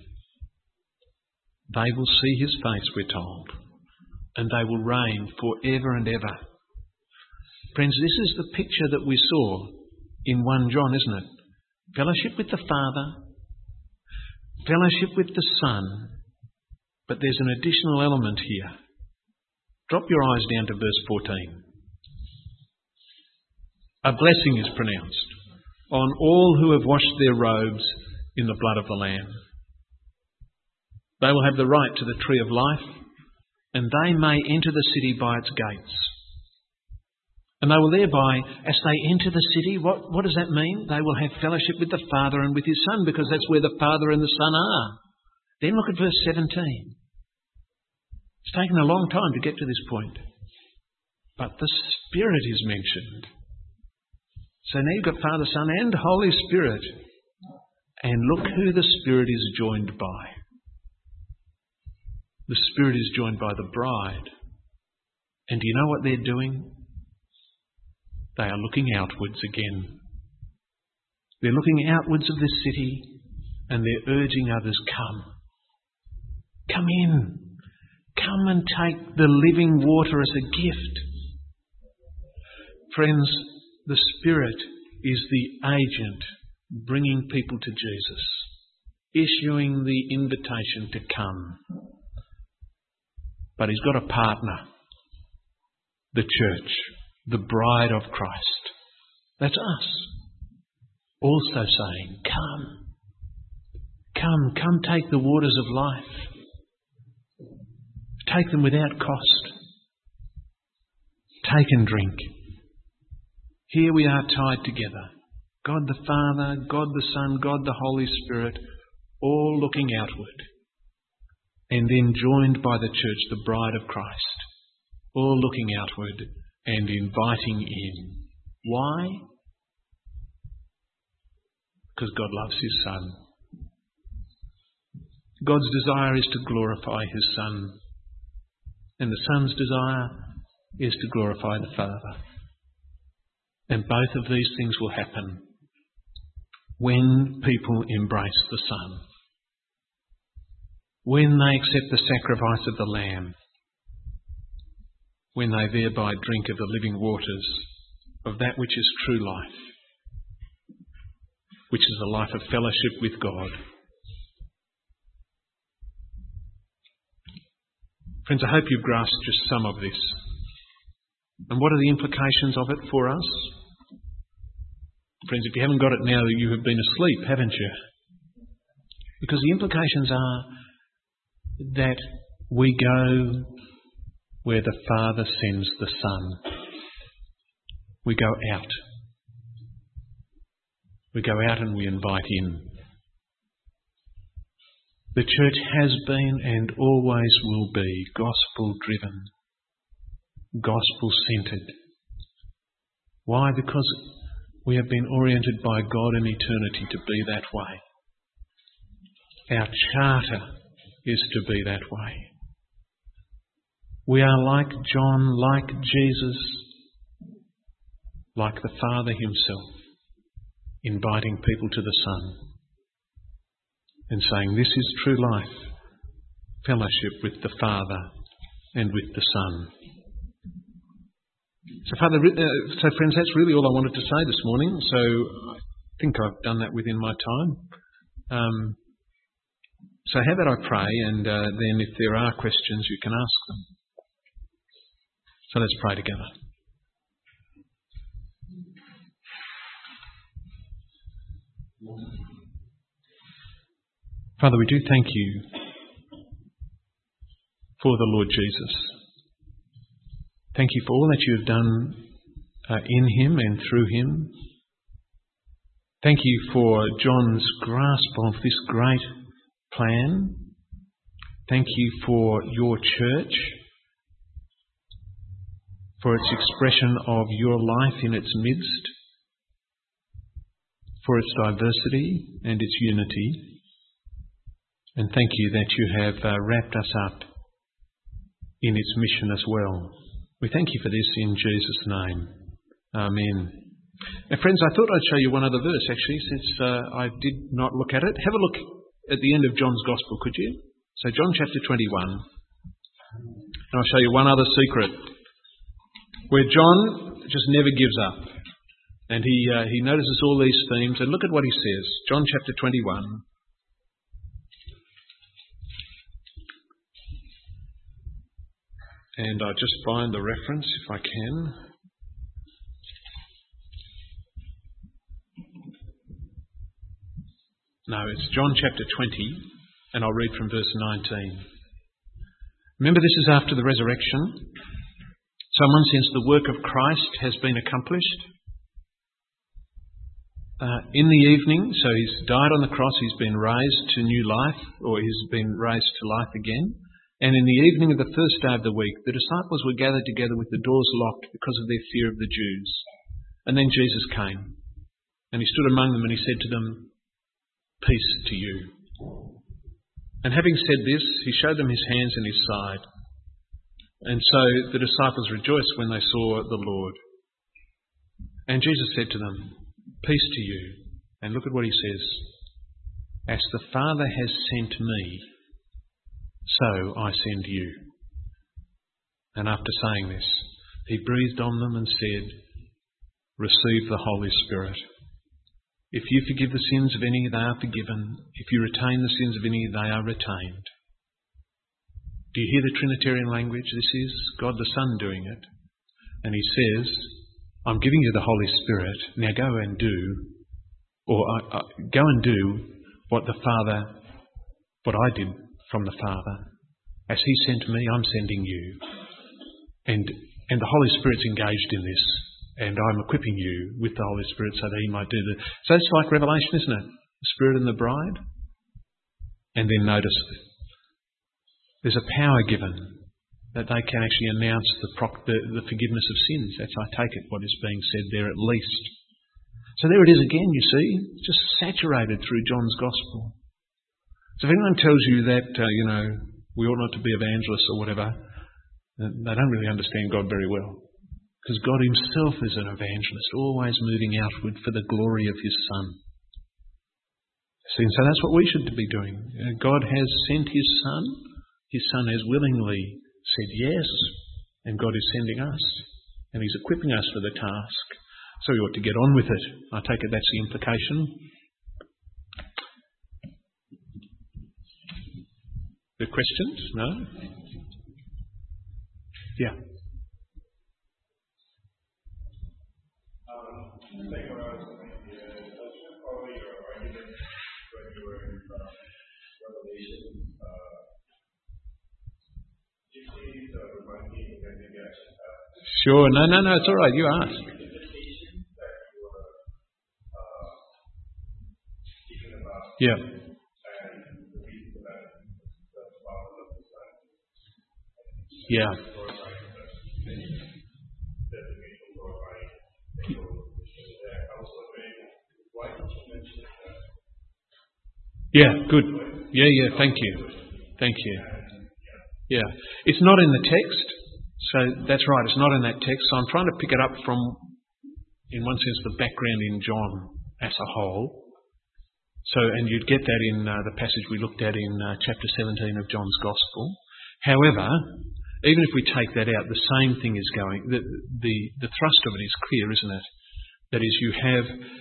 They will see his face, we're told, and they will reign forever and ever. Friends, this is the picture that we saw in 1 John, isn't it? Fellowship with the Father, fellowship with the Son, but there's an additional element here. Drop your eyes down to verse 14. A blessing is pronounced on all who have washed their robes in the blood of the Lamb. They will have the right to the tree of life, and they may enter the city by its gates. And they will thereby, as they enter the city, what does that mean? They will have fellowship with the Father and with his Son, because that's where the Father and the Son are. Then look at verse 17. It's taken a long time to get to this point. But the Spirit is mentioned. So now you've got Father, Son and Holy Spirit. And look who the Spirit is joined by. The Spirit is joined by the bride. And do you know what they're doing? They are looking outwards again. They're looking outwards of this city and they're urging others, come. Come in. Come and take the living water as a gift. Friends, the Spirit is the agent bringing people to Jesus, issuing the invitation to come. But he's got a partner, the church, the bride of Christ. That's us. Also saying, come. Come take the waters of life. Take them without cost. Take and drink. Here we are tied together. God the Father, God the Son, God the Holy Spirit, all looking outward. And then joined by the church, the bride of Christ, all looking outward and inviting in. Why? Because God loves His Son. God's desire is to glorify His Son. And the Son's desire is to glorify the Father. And both of these things will happen when people embrace the Son. When they accept the sacrifice of the Lamb. When they thereby drink of the living waters of that which is true life, which is a life of fellowship with God. Friends, I hope you've grasped just some of this. And what are the implications of it for us? Friends, if you haven't got it now, you have been asleep, haven't you? Because the implications are that we go where the Father sends the Son. We go out. We go out and we invite in. The church has been and always will be gospel-driven, gospel-centred. Why? Because we have been oriented by God in eternity to be that way. Our charter is to be that way. We are like John, like Jesus, like the Father Himself, inviting people to the Son and saying, this is true life, fellowship with the Father and with the Son. So friends, that's really all I wanted to say this morning. So I think I've done that within my time. So how about I pray, and then if there are questions, you can ask them. So let's pray together. Father, we do thank you for the Lord Jesus. Thank you for all that you have done in Him and through Him. Thank you for John's grasp of this great plan. Thank you for your church, for its expression of your life in its midst, for its diversity and its unity. And thank you that you have wrapped us up in its mission as well. We thank you for this in Jesus' name. Amen. Now, friends, I thought I'd show you one other verse, actually, since I did not look at it. Have a look at the end of John's Gospel, could you? So John chapter 21. And I'll show you one other secret, where John just never gives up. And he notices all these themes. And look at what he says. John chapter 21. And I'll just find the reference if I can. No, it's John chapter 20, and I'll read from verse 19. Remember, this is after the resurrection. So in one sense, the work of Christ has been accomplished. In the evening, so He's died on the cross, He's been raised to new life, or He's been raised to life again. And in the evening of the first day of the week, the disciples were gathered together with the doors locked because of their fear of the Jews. And then Jesus came, and He stood among them and He said to them, "Peace to you." And having said this, He showed them His hands and His side. And so the disciples rejoiced when they saw the Lord. And Jesus said to them, "Peace to you." And look at what He says. "As the Father has sent me, so I send you." And after saying this, He breathed on them and said, "Receive the Holy Spirit. If you forgive the sins of any, they are forgiven. If you retain the sins of any, they are retained." Do you hear the Trinitarian language? This is God the Son doing it. And He says, "I'm giving you the Holy Spirit. Now go and do what the Father what I did from the Father. As He sent me, I'm sending you. And the Holy Spirit's engaged in this. And I'm equipping you with the Holy Spirit so that He might do the... So it's like Revelation, isn't it? The Spirit and the bride. And then notice there's a power given that they can actually announce the forgiveness of sins. That's, I take it, what is being said there at least. So there it is again, you see, just saturated through John's Gospel. So if anyone tells you that, we ought not to be evangelists or whatever, they don't really understand God very well. Because God Himself is an evangelist, always moving outward for the glory of His Son. See, and so that's what we should be doing. God has sent His Son. His Son has willingly said yes, and God is sending us, and He's equipping us for the task. So we ought to get on with it. I take it that's the implication. The questions? No? Yeah. Sure. No, it's all right. You ask. Yeah. Yeah. Yeah, good. Yeah, thank you. Yeah. It's not in the text, so that's right, it's not in that text. So I'm trying to pick it up from, in one sense, the background in John as a whole. So, and you'd get that in the passage we looked at in chapter 17 of John's Gospel. However, even if we take that out, the same thing is going. The thrust of it is clear, isn't it? That is, you have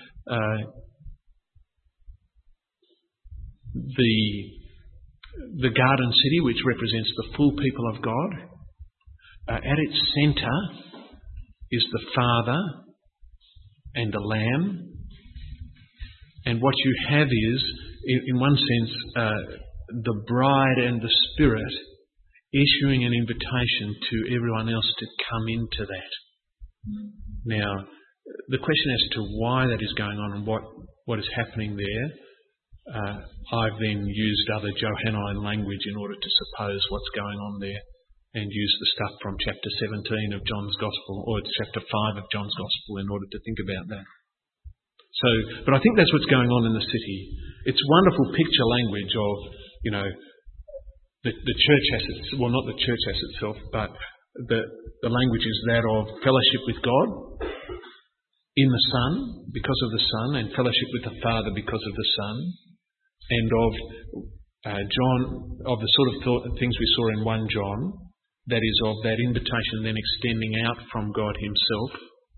the garden city, which represents the full people of God. At its centre is the Father and the Lamb. And what you have is, in one sense, the bride and the Spirit issuing an invitation to everyone else to come into that. Now, the question as to why that is going on and what is happening there, I've then used other Johannine language in order to suppose what's going on there and use the stuff from chapter 17 of John's Gospel, or chapter 5 of John's Gospel in order to think about that. So, but I think that's what's going on in the city. It's wonderful picture language of, the church has its, well, not the church has itself, but the language is that of fellowship with God in the Son, because of the Son, and fellowship with the Father because of the Son, and of John, of the sort of things we saw in 1 John, that is of that invitation then extending out from God Himself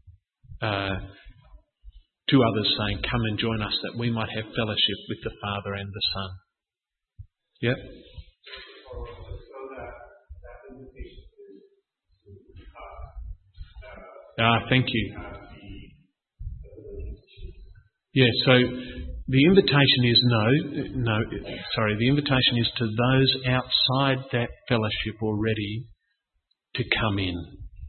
to others, saying, come and join us that we might have fellowship with the Father and the Son. Yep. Thank you. Yeah, so the invitation is the invitation is to those outside that fellowship already to come in.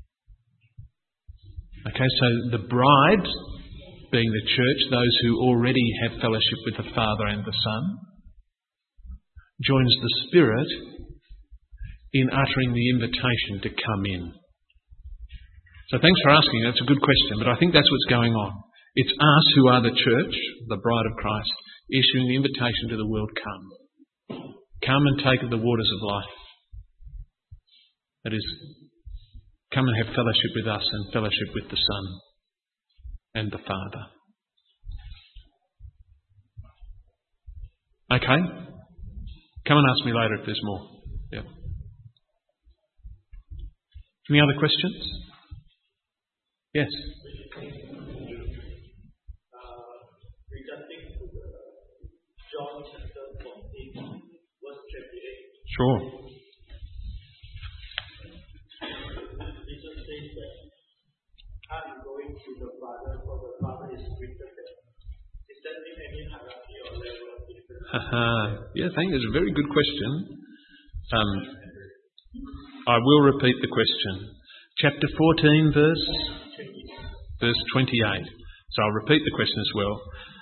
Okay, so the bride, being the church, those who already have fellowship with the Father and the Son, joins the Spirit in uttering the invitation to come in. So thanks for asking. That's a good question, but I think that's what's going on. It's us who are the church, the bride of Christ, issuing the invitation to the world, come. Come and take of the waters of life. That is, come and have fellowship with us and fellowship with the Son and the Father. Okay? Come and ask me later if there's more. Yeah. Any other questions? Yes. Regarding John chapter 14, verse 28. Sure. Jesus says that I'm going to the Father, for the Father is greater than. Is there any hierarchy or level of difference? Yeah, thank you. It's a very good question. I will repeat the question. Chapter 14, verse 28. So I'll repeat the question as well.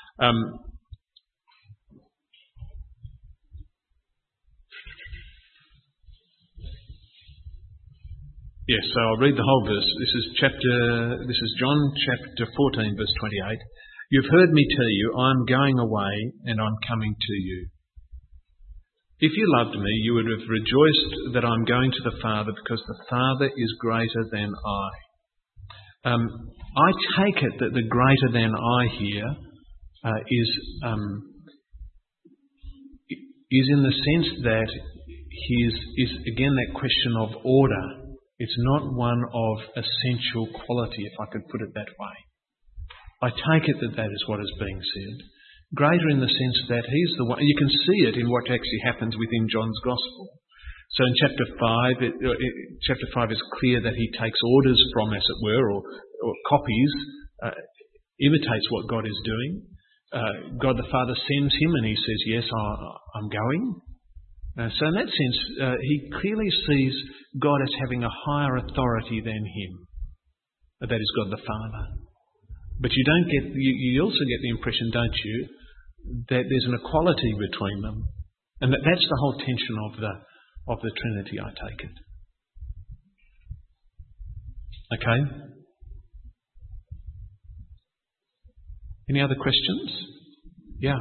Yes, so I'll read the whole verse. This is John chapter 14, verse 28. You've heard me tell you, I'm going away and I'm coming to you. If you loved me, you would have rejoiced that I'm going to the Father, because the Father is greater than I. I take it that the greater than I here is in the sense that is again that question of order. It's not one of essential quality, if I could put it that way. I take it that that is what is being said. Greater in the sense that he's the one. You can see it in what actually happens within John's Gospel. So in chapter 5 is clear that he takes orders from, as it were, or copies, imitates what God is doing. God the Father sends him and he says, yes, I'm going. So in that sense, he clearly sees God as having a higher authority than him. That is God the Father. But you also get the impression, don't you, that there's an equality between them. And that's the whole tension of the Trinity, I take it. Okay? Any other questions? Yeah.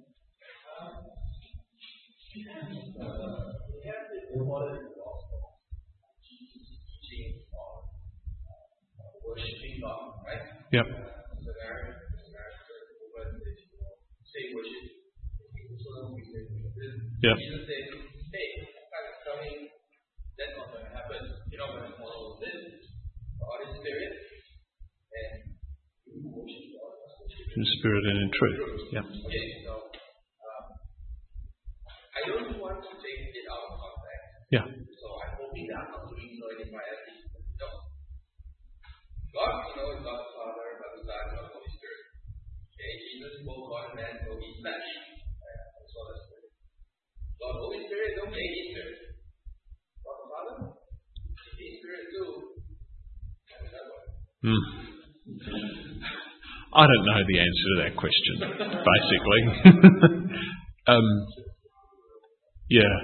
Worshipping God, right? Yep. Yep. Jesus said, hey, I'm coming, that's not going to happen. You're not going to follow this. God is spirit, and you worship God. In spirit and in truth. Yep. Okay, so I don't want to take it out of context. Yeah. So I'm hoping that I'm not doing so in my ethics. No. God, is God the Father, God the Son, God the Holy Spirit. Okay, Jesus spoke God and man will be flesh. As well as spirit. God the Holy Spirit, okay, He's spirit. God the Father, He's spirit too. I don't know the answer to that question, basically. Yeah.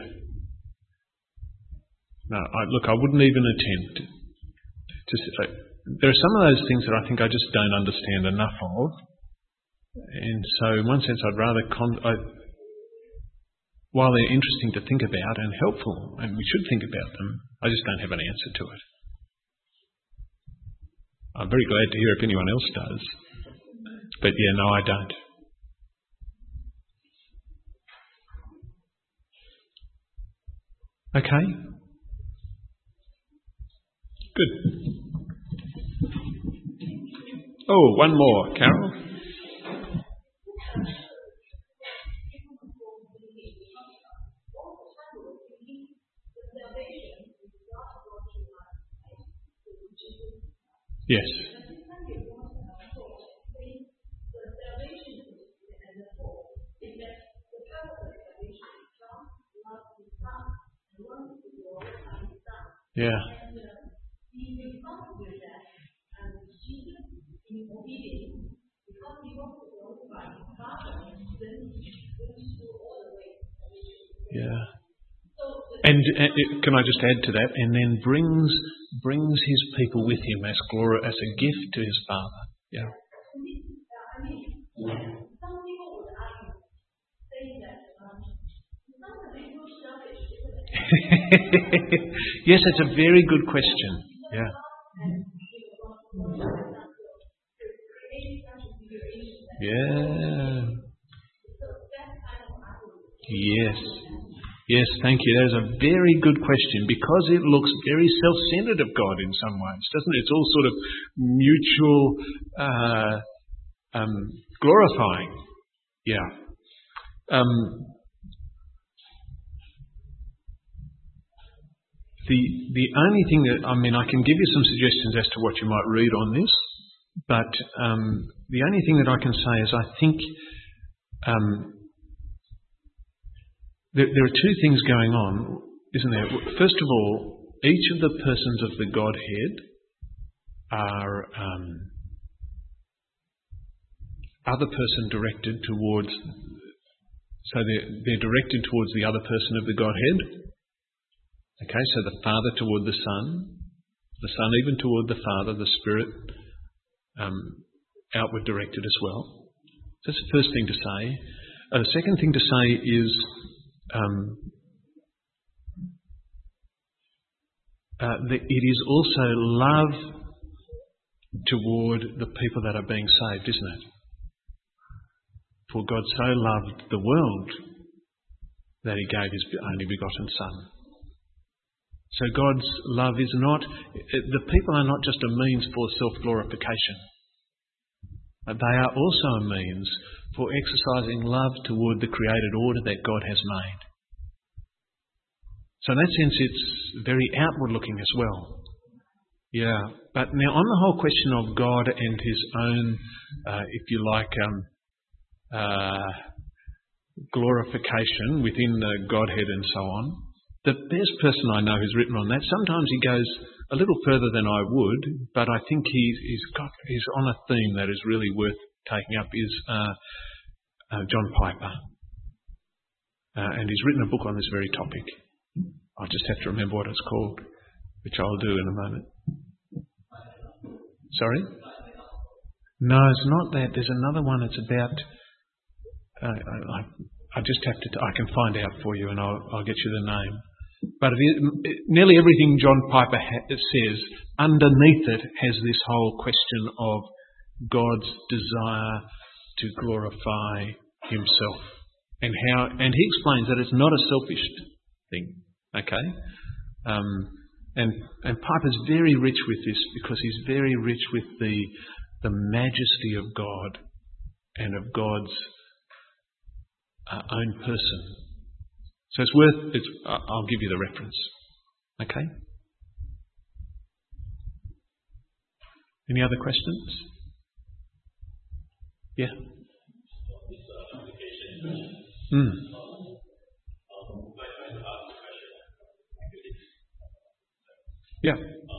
No, I wouldn't even attempt to say. There are some of those things that I think I just don't understand enough of. And so in one sense I'd rather, while they're interesting to think about and helpful, and we should think about them, I just don't have an answer to it. I'm very glad to hear if anyone else does. But yeah, no, I don't. Okay. Good. Oh, one more, Carol. Yes. Yeah. Yeah. And can I just add to that? And then brings his people with him as a gift to his Father. Yeah. Yes, it's a very good question. Yeah. Yeah. Yes. Yes, thank you. That is a very good question, because it looks very self-centered of God in some ways, doesn't it? It's all sort of mutual glorifying. Yeah. The only thing that, I can give you some suggestions as to what you might read on this, but the only thing that I can say is I think there are two things going on, isn't there? First of all, each of the persons of the Godhead are other person directed towards, so they're directed towards the other person of the Godhead. Okay, so the Father toward the Son even toward the Father, the Spirit outward directed as well. That's the first thing to say. The second thing to say is that it is also love toward the people that are being saved, isn't it? For God so loved the world that he gave his only begotten Son. So God's love is not, the people are not just a means for self-glorification. They are also a means for exercising love toward the created order that God has made. So in that sense, it's very outward looking as well. Yeah, but now on the whole question of God and his own, if you like, glorification within the Godhead and so on, the best person I know who's written on that, sometimes he goes a little further than I would, but I think he's on a theme that is really worth taking up, is John Piper. And he's written a book on this very topic. I just have to remember what it's called, which I'll do in a moment. Sorry? No, it's not that. There's another one. It's about... I just have to... I can find out for you and I'll get you the name. But nearly everything John Piper says, underneath it has this whole question of God's desire to glorify himself. And he explains that it's not a selfish thing. Okay? And Piper's very rich with this because he's very rich with the majesty of God and of God's own person. So I'll give you the reference. Okay? Any other questions? Yeah? Yeah.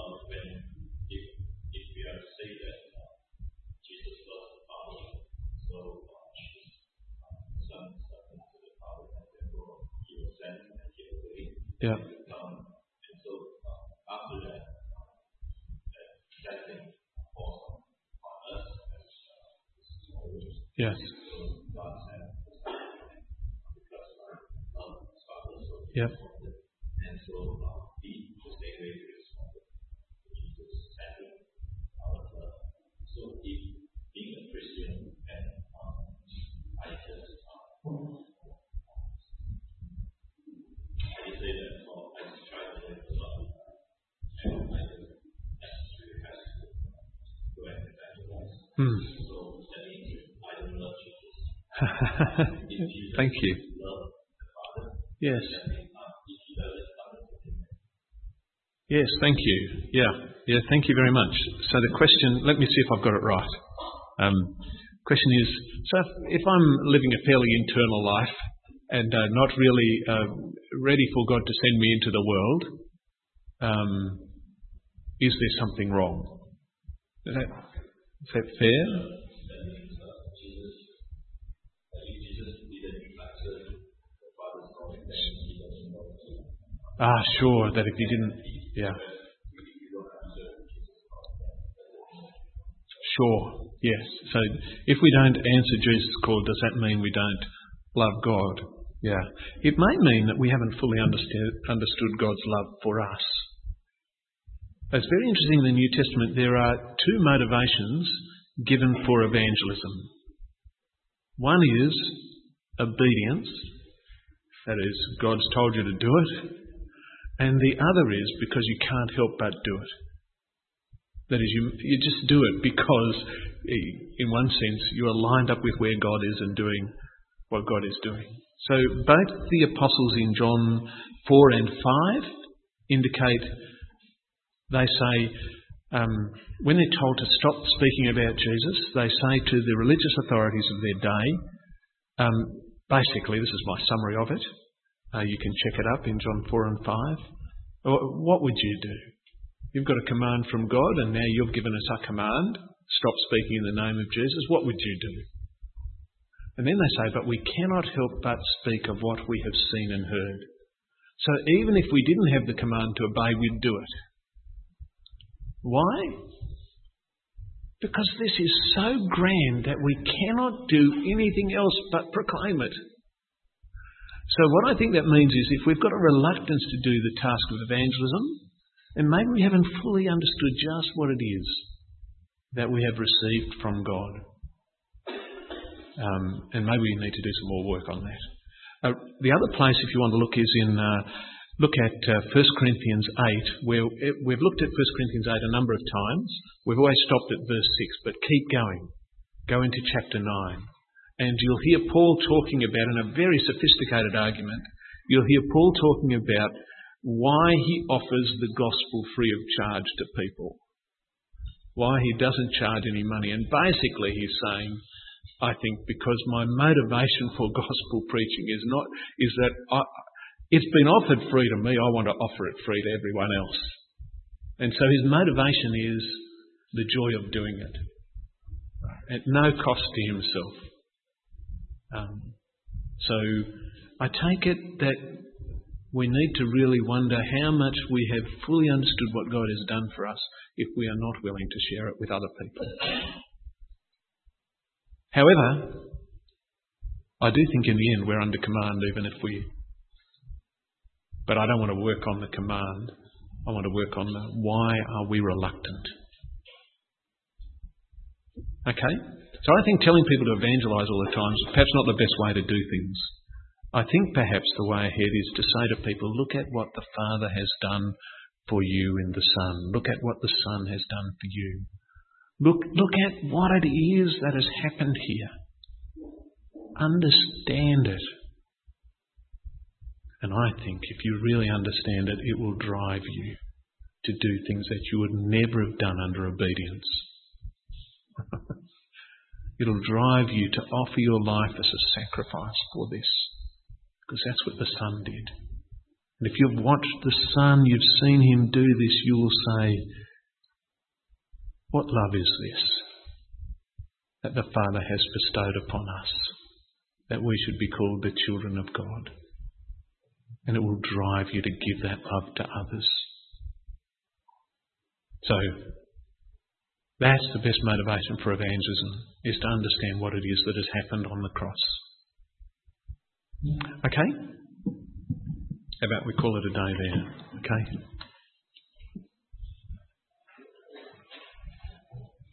Yeah. Yes. Yep. Thank you. Yes. Yes, thank you. Yeah, thank you very much. So the question, let me see if I've got it right. Question is, so if I'm living a fairly internal life and not really ready for God to send me into the world, is there something wrong? Is that fair? Sure, that if you didn't, yeah. Sure, yes. So if we don't answer Jesus' call, does that mean we don't love God? Yeah. It may mean that we haven't fully understood God's love for us. It's very interesting in the New Testament, there are two motivations given for evangelism. One is obedience, that is, God's told you to do it. And the other is because you can't help but do it. That is, you just do it because, in one sense, you are lined up with where God is and doing what God is doing. So both the apostles in John 4 and 5 indicate, they say, when they're told to stop speaking about Jesus, they say to the religious authorities of their day, basically, this is my summary of it, You can check it up in John 4 and 5. What would you do? You've got a command from God, and now you've given us a command. Stop speaking in the name of Jesus. What would you do? And then they say, but we cannot help but speak of what we have seen and heard. So even if we didn't have the command to obey, we'd do it. Why? Because this is so grand that we cannot do anything else but proclaim it. So what I think that means is if we've got a reluctance to do the task of evangelism, and maybe we haven't fully understood just what it is that we have received from God. And maybe we need to do some more work on that. The other place, if you want to look, is in look at 1 Corinthians 8, where we've looked at 1 Corinthians 8 a number of times. We've always stopped at verse 6, but keep going. Go into chapter 9. And you'll hear Paul talking about, in a very sophisticated argument, you'll hear Paul talking about why he offers the gospel free of charge to people. Why he doesn't charge any money. And basically he's saying, I think because my motivation for gospel preaching is that it's been offered free to me, I want to offer it free to everyone else. And so his motivation is the joy of doing it. At no cost to himself. So I take it that we need to really wonder how much we have fully understood what God has done for us if we are not willing to share it with other people. However, I do think in the end we're under command even if we... But I don't want to work on the command. I want to work on the why are we reluctant. Okay? So I think telling people to evangelise all the time is perhaps not the best way to do things. I think perhaps the way ahead is to say to people, look at what the Father has done for you in the Son. Look at what the Son has done for you. Look at what it is that has happened here. Understand it. And I think if you really understand it, it will drive you to do things that you would never have done under obedience. It'll drive you to offer your life as a sacrifice for this. Because that's what the Son did. And if you've watched the Son, you've seen him do this, you will say, what love is this that the Father has bestowed upon us, that we should be called the children of God? And it will drive you to give that love to others. So, that's the best motivation for evangelism, is to understand what it is that has happened on the cross. Okay? How about we call it a day there? Okay?